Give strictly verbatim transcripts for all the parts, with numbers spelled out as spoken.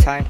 time.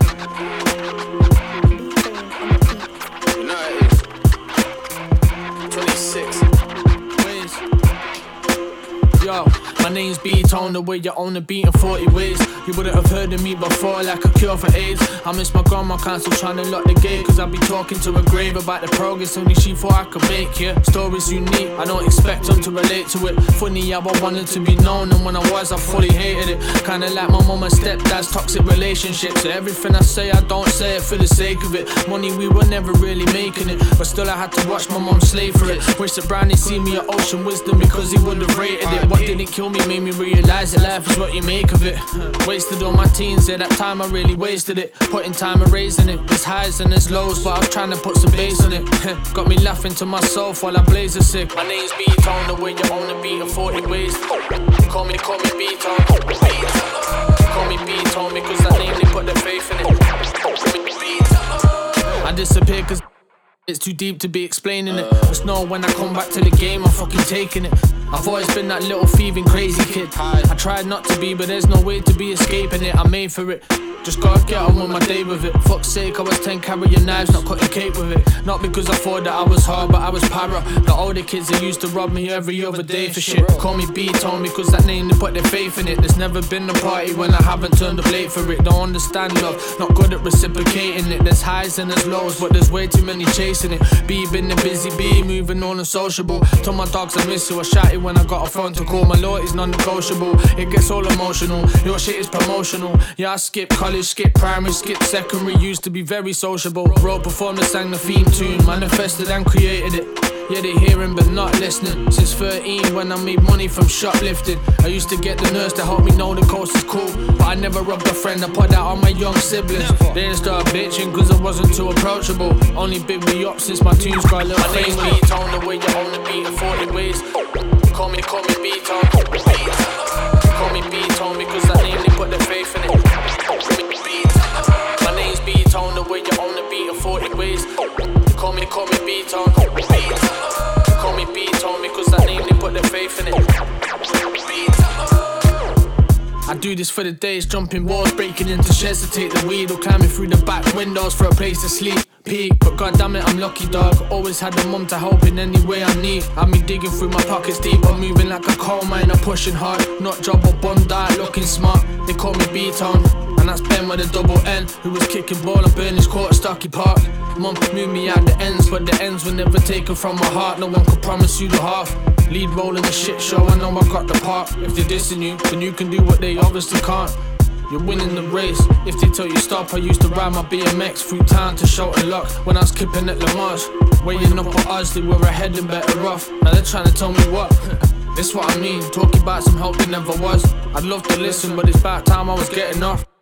You know it is. twenty-six. Ways. Yo, my name's B-Tone, the way you own the beat in forty ways. You wouldn't have heard of me before, like a cure for AIDS. I miss my grandma, can't still trying to lock the gate, cause I be talking to her grave about the progress only she thought I could make. Yeah, stories unique, I don't expect them to relate to it. Funny how I wanted to be known, and when I was, I fully hated it. Kinda like my mum and stepdad's toxic relationships. So everything I say, I don't say it for the sake of it. Money, we were never really making it, but still I had to watch my mum slave for it. Wish that Brownie see me at Ocean Wisdom, because he would have rated it. What didn't kill me made me realise that life is what you make of it. Wasted all my teens, yeah, that time I really wasted it. Putting time and raising it, there's highs and there's lows, but I was trying to put some bass on it. Got me laughing to myself while I blaze a sick. My name's B-Tone, the way you own the beat in forty ways. Call me, call me B-Tone. Call me B-Tone because that name, they put their faith in it. I disappear cause it's too deep to be explaining it. Just know when I come back to the game, I'm fucking taking it. I've always been that little thieving crazy kid. I tried not to be, but there's no way to be escaping it. I made for it, just gotta get on with my day with it. Fuck's sake, I was ten carrying knives, not cutting cake with it. Not because I thought that I was hard, but I was para. The older kids that used to rob me every other day for shit. Call me B-Tone because that name, they put their faith in it. There's never been a party when I haven't turned up late for it. Don't understand love, not good at reciprocating it. There's highs and there's lows, but there's way too many chasing it. B been the busy bee, moving on and sociable. Told my dogs I miss you, I shouted when I got a phone to call. My loyalty's non-negotiable, it gets all emotional. Your shit is promotional. Yeah, I skipped college, skipped primary, skipped secondary. Used to be very sociable. Wrote, performed and sang the theme tune, manifested and created it. Yeah, they hearing but not listening. Since thirteen when I made money from shoplifting, I used to get the nurse to help me know the coast is cool, but I never rubbed a friend, I put that on my young siblings. They didn't start bitching cause I wasn't too approachable. Only big me up since my tunes got a little fame. My name's B-Tone, the way you own the beat in forty ways. Call me, call me B-Tone. Call me B-Tone because that name, they put their faith in it. My name's B-Tone, the way you own the beat in forty ways. Call me, call me B-Tone. Call me B-Tone because that name, they put their faith in it. I do this for the days, jumping walls, breaking into sheds to take the weed, or climbing through the back windows for a place to sleep. Peak, but goddammit, I'm lucky, dog. Always had a mum to help in any way I need. Had me digging through my pockets deep, I'm moving like a coal miner, pushing hard. Not job or bum diet, looking smart. They call me B-Tone, and that's Ben with a double N, who was kicking ball and Burnage Court at Stocky Park. Mum moved me out the ends, but the ends were never taken from my heart. No one could promise you the half. Lead role in the shit show, I know I got the part. If they're dissing you, then you can do what they obviously can't. You're winning the race. If they tell you stop, I used to ride my B M X through town to shout and luck when I was clipping at Le Mans. Weighing up at odds, they were ahead and better off. Now they're trying to tell me what. This what I mean, talking about some help that never was. I'd love to listen, but it's about time I was getting off.